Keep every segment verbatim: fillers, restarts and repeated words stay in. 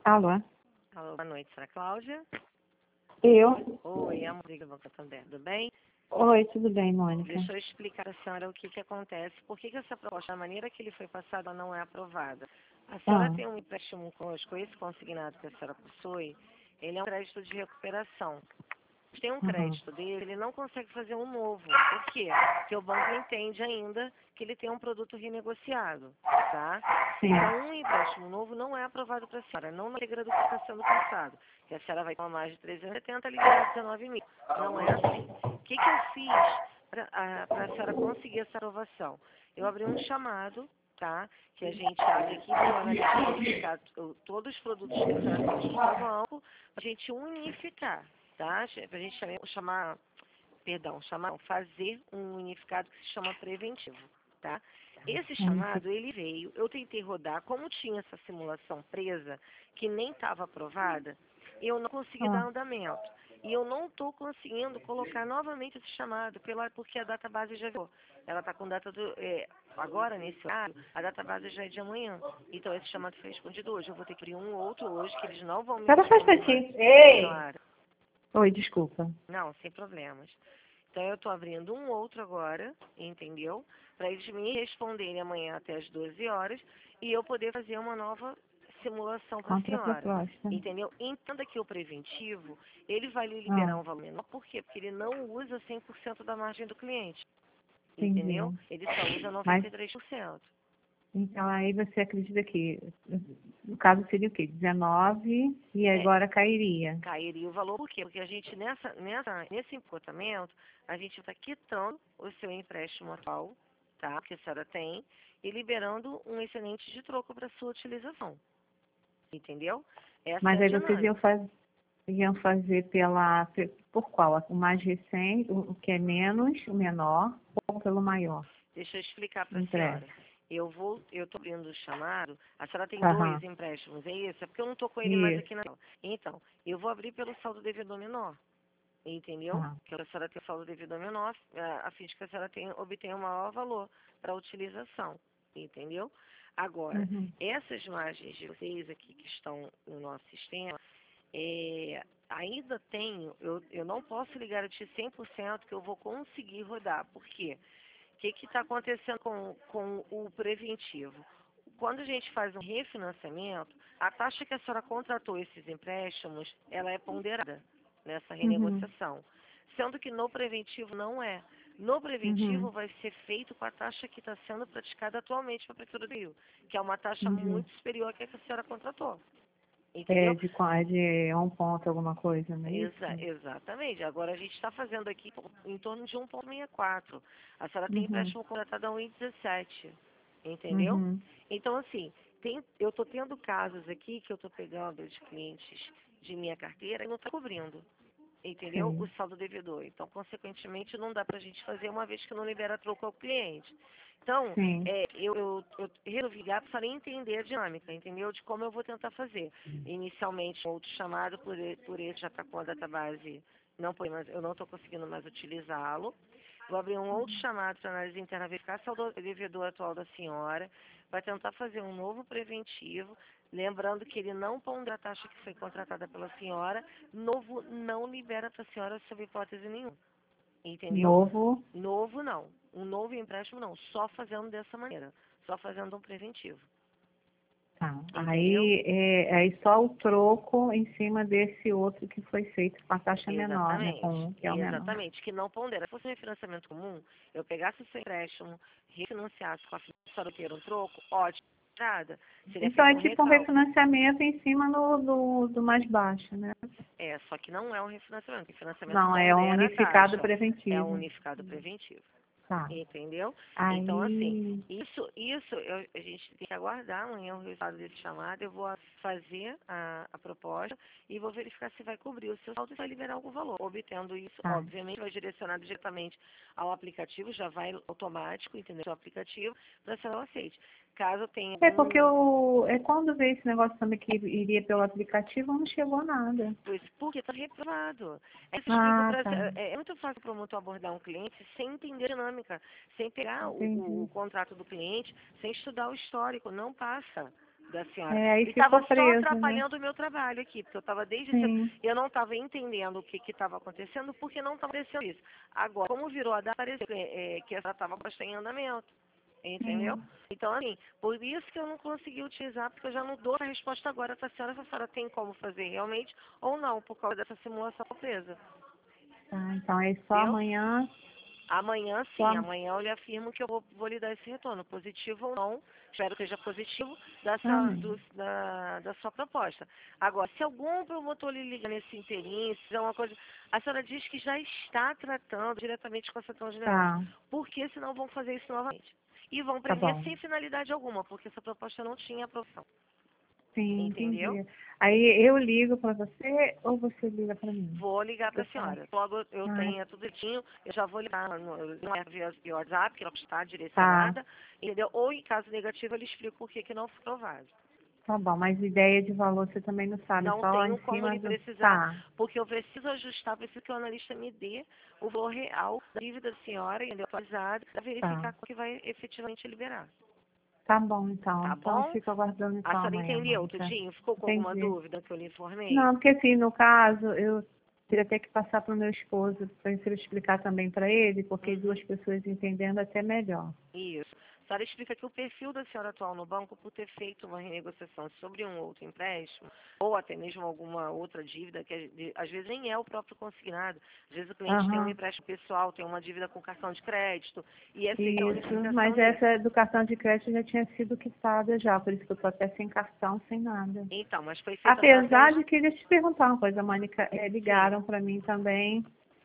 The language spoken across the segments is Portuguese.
Alô? Alô, boa noite, senhora Cláudia. Eu? Oi, é a Mônica do Banco Santander, tudo bem? Oi, tudo bem, Mônica? Deixa eu explicar à senhora o que, que acontece. Por que, que essa proposta, da maneira que ele foi passado, ela não é aprovada? A senhora Ah, tem um empréstimo conosco, esse consignado que a senhora possui, ele é um crédito de recuperação. Tem um uhum. crédito dele, ele não consegue fazer um novo. Por quê? Porque o banco entende ainda que ele tem um produto renegociado, tá? Sim. Então, um empréstimo novo não é aprovado para a senhora, não na regra do que está sendo passado. Que a senhora vai tomar mais de trezentos e setenta, liberar dezenove mil. Não é assim. O que, que eu fiz para a senhora conseguir essa aprovação? Eu abri um chamado, tá? Que a gente abre aqui para o analista verificar o- todos os produtos que a senhora tem junto ao banco, a gente unificar, tá? Para a gente chamar, chamar, perdão, chamar, não, fazer um unificado que se chama preventivo, tá? Esse chamado, ele veio, eu tentei rodar, como tinha essa simulação presa, que nem estava aprovada, eu não consegui dar Ah, andamento. E eu não estou conseguindo colocar novamente esse chamado, pela, porque a data base já veio. Ela está com data do. É, agora, nesse horário, a data base já é de amanhã. Então, esse chamado foi respondido hoje. Eu vou ter que abrir um outro hoje, que eles não vão me Espera só um responder mais. instantinho. Ei! Claro. Oi, desculpa. Não, sem problemas. Então, eu estou abrindo um outro agora, entendeu? Para eles me responderem amanhã até as doze horas e eu poder fazer uma nova simulação para a senhora. Contraproposta. Entendeu? Entenda que o preventivo, ele vai lhe liberar Ah, um valor menor. Por quê? Porque ele não usa cem por cento da margem do cliente. Entendeu? entendi. Ele só usa Mas, noventa e três por cento. então aí você acredita que, no caso seria o quê? dezenove e É, agora cairia. cairia o valor. Por quê? Porque a gente, nessa, nessa, nesse empotamento, a gente está quitando o seu empréstimo atual, tá? Que a senhora tem, e liberando um excedente de troco para sua utilização. Entendeu? Essa é Mas a aí vocês iam, dinâmica. faz, iam fazer pela, pe- por qual? O mais recente, o o que é menos, o menor, ou pelo maior? Deixa eu explicar para a senhora. Empréstimo. Eu vou, eu estou abrindo o chamado. A senhora tem dois Aham. empréstimos, é isso? É porque eu não estou com ele mais aqui Isso. na tela. Então, eu vou abrir pelo saldo devedor menor. Entendeu? Tá. Que a senhora tem o saldo devedor menor, a, a fim de que a senhora tem, obtenha um maior valor para a utilização. Entendeu? Agora, Uhum. essas margens de vocês aqui que estão no nosso sistema, é, ainda tenho, eu, eu não posso lhe garantir cem por cento que eu vou conseguir rodar. Por quê? O que está acontecendo com, com o preventivo? Quando a gente faz um refinanciamento, a taxa que a senhora contratou esses empréstimos, ela é ponderada nessa Uhum. renegociação. Sendo que no preventivo não é. No Uhum. preventivo vai ser feito com a taxa que está sendo praticada atualmente para a Prefeitura do Rio, que é uma taxa Uhum. muito superior à que a senhora contratou. É Entendeu? de, qua- de um ponto alguma coisa, não é Exa isso? exatamente. Agora a gente está fazendo aqui em torno de um vírgula sessenta e quatro. A senhora tem Uhum. empréstimo contratado a um vírgula dezessete. Entendeu? Uhum. Então, assim, tem, eu estou tendo casos aqui que eu estou pegando de clientes de minha carteira e não está cobrindo. Entendeu? O Sim. saldo devedor. Então, consequentemente, não dá para a gente fazer uma vez que não libera troco ao cliente. Então, Sim. é, eu, eu, eu resolvi ligar para entender a dinâmica, entendeu? De como eu vou tentar fazer. Inicialmente, um outro chamado, por, e- por esse já está com a database, não põe mais, eu não estou conseguindo mais utilizá-lo. Vou abrir um outro chamado para análise interna, verificar se é o devedor atual da senhora, vai tentar fazer um novo preventivo, lembrando que ele não pondera a taxa que foi contratada pela senhora, novo não libera para a senhora sob hipótese nenhuma. Entendeu? Novo. Novo não. Um novo empréstimo não. Só fazendo dessa maneira. Só fazendo um preventivo. Tá. Entendeu? Aí, é, aí só o troco em cima desse outro que foi feito com a taxa menor, né? Com Exatamente. um que é o menor. Exatamente. Que não pondera. Se fosse um refinanciamento comum, eu pegasse o seu empréstimo, refinanciasse com a senhora ter um troco, ótimo. Nada. Seria Então feito é um tipo um recálculo. refinanciamento em cima do, do, do mais baixo, né? É, só que não é um refinanciamento. O refinanciamento Não, é um pondera a unificado taxa. É um preventivo. unificado preventivo. Tá. Entendeu? Então, assim, Aí. isso, isso eu- a gente tem que aguardar amanhã o resultado desse chamado. Eu vou a- fazer a, a proposta e vou verificar se vai cobrir o seu saldo e vai liberar algum valor. Obtendo isso, Tá. obviamente, vai direcionado diretamente ao aplicativo, já vai automático, entendeu? O aplicativo, para se ela aceite. Caso tenha É porque algum. o, é quando veio esse negócio também que iria pelo aplicativo, não chegou nada. Pois, porque está reprovado. É, isso eu explico Ah, pra- tá. é é muito fácil para o promotor abordar um cliente sem entender a dinâmica, sem pegar o, o- Entendi. o contrato do cliente, sem estudar o histórico. Não passa. da senhora. É, aí E estava ficou só preso, né? atrapalhando o meu trabalho aqui, porque eu estava desde Sim. cedo, eu não estava entendendo o que estava acontecendo, porque não estava acontecendo isso. Agora, como virou a data, pareceu é, que ela estava em andamento, entendeu? Sim. Então, assim, por isso que eu não consegui utilizar, porque eu já não dou a resposta agora para a senhora se a senhora tem como fazer realmente ou não, por causa dessa simulação presa. Tá, então é só Entendeu? amanhã. Amanhã sim, Só... amanhã eu lhe afirmo que eu vou, vou lhe dar esse retorno, positivo ou não, espero que seja positivo, da sua, Amém. do- da, da sua proposta. Agora, se algum promotor lhe liga nesse inteirinho, se fizer uma coisa, a senhora diz que já está tratando diretamente com a Seção General, Tá, porque senão vão fazer isso novamente. E vão tá prender bom. sem finalidade alguma, porque essa proposta não tinha aprovação. Sim, Entendeu? entendi. Aí eu ligo para você ou você liga para mim? Vou ligar para Pra a falar. senhora. Logo eu Ah, tenho tudo direitinho, eu já vou ligar no, no é via via WhatsApp, que não está tá, direcionada, entendeu? Ou em caso negativo eu lhe explico por que que não foi aprovado. tá bom. Mas ideia de valor você também não sabe, Não só em tenho como cima lhe do... precisar, Tá, porque eu preciso ajustar, preciso que o analista me dê o valor real da dívida da senhora, entendeu? Atualizado, para tá. verificar o que vai efetivamente liberar. Tá bom, então. Tá Então eu bom? fico aguardando A então senhora amanhã, entendeu, Mônica. Tudinho? Ficou com alguma Entendi. dúvida que eu lhe informei? Não, porque assim, no caso, eu teria até que passar para o meu esposo, para eu explicar também para ele, porque Uhum. duas pessoas entendendo até melhor. Isso. A senhora explica que o perfil da senhora atual no banco, por ter feito uma renegociação sobre um outro empréstimo, ou até mesmo alguma outra dívida, que de- às vezes nem é o próprio consignado. Às vezes o cliente tem um Aham, empréstimo pessoal, tem uma dívida com cartão de crédito, e é feita a isso. unificação Mas nisso. essa do cartão de crédito já tinha sido quitada já, por isso que eu estou até sem cartão, sem nada. Então, mas foi feito Apesar através... de que, deixa eu te perguntar uma coisa, Mônica, é, Sim. ligaram para mim também,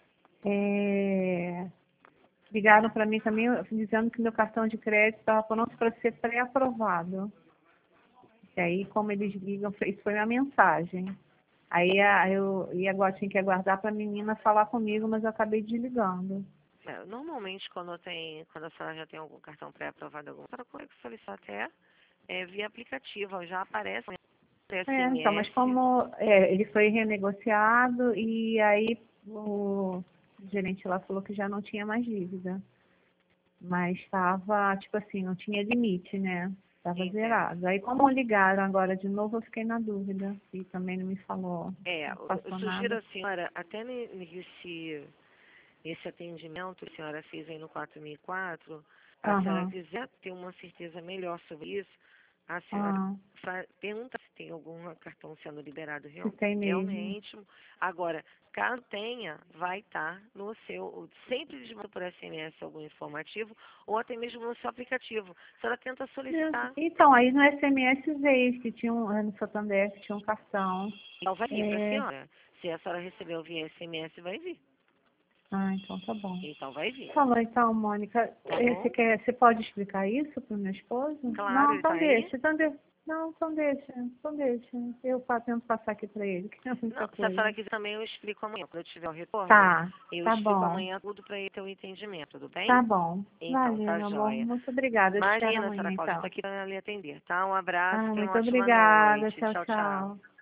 é, ligaram para mim também dizendo que meu cartão de crédito estava pronto para ser pré-aprovado. E aí, como eles ligam, isso foi uma mensagem. Aí a- eu e agora tinha que aguardar para a menina falar comigo, mas eu acabei desligando. É, normalmente, quando, tem, quando a senhora já tem algum cartão pré-aprovado, alguma, a senhora consegue solicitar até é, via aplicativo, já aparece no É, então, mas S M S. como é, ele foi renegociado e aí o gerente lá falou que já não tinha mais dívida. Mas estava, tipo assim, não tinha limite, né? Estava Entendo. zerado. Aí como ligaram agora de novo, eu fiquei na dúvida. E também não me falou, É, não eu eu passou sugiro nada. a senhora, até ne- nesse, nesse atendimento que a senhora fez aí no quatro mil e quatro, a senhora Aham. quiser ter uma certeza melhor sobre isso, a senhora Ah, fa- pergunta se tem algum cartão sendo liberado se real- tem mesmo. realmente. Agora, caso tenha, vai estar no seu, sempre eles mandam por S M S algum informativo, ou até mesmo no seu aplicativo. A senhora tenta Mesmo. solicitar, Então, aí no S M S veio que tinha um, no Santander que tinha um cartão. então vai vir para a É... senhora. Se a senhora recebeu via S M S, vai vir. Ah, então tá bom. Então vai vir, Falou então, Mônica. tá Eh, Você bom? quer, você pode explicar isso para o meu esposo? Claro, Não, ele então está aí. deixa, então deixa. Não, então deixa, então deixa. Eu pa- tento passar aqui para ele, que é Não, muita se a coisa. senhora quiser também, eu explico amanhã. Quando eu tiver o retorno, Tá, eu tá explico bom, amanhã tudo para ele ter o entendimento, tudo bem? tá bom. Então, Valeu, tá meu amor. joia. Muito obrigada. Eu espero Imagina, amanhã senhora Cláudia, estou então. aqui para lhe atender, tá? Um abraço, Ah, tenha uma muito ótima obrigada. noite. Tchau, Tchau, tchau. tchau.